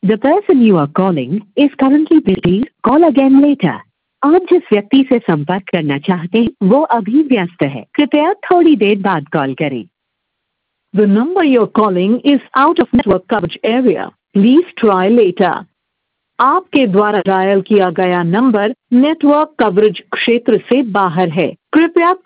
The person you are calling is currently busy. Call again later. आप जिस व्यक्ति से संपर्क करना चाहते हैं वो अभी व्यस्त है, कृपया थोड़ी देर बाद कॉल करें। The number you're calling is out of network coverage area. Please try later. आपके द्वारा डायल किया गया नंबर नेटवर्क कवरेज क्षेत्र से बाहर है, कृपया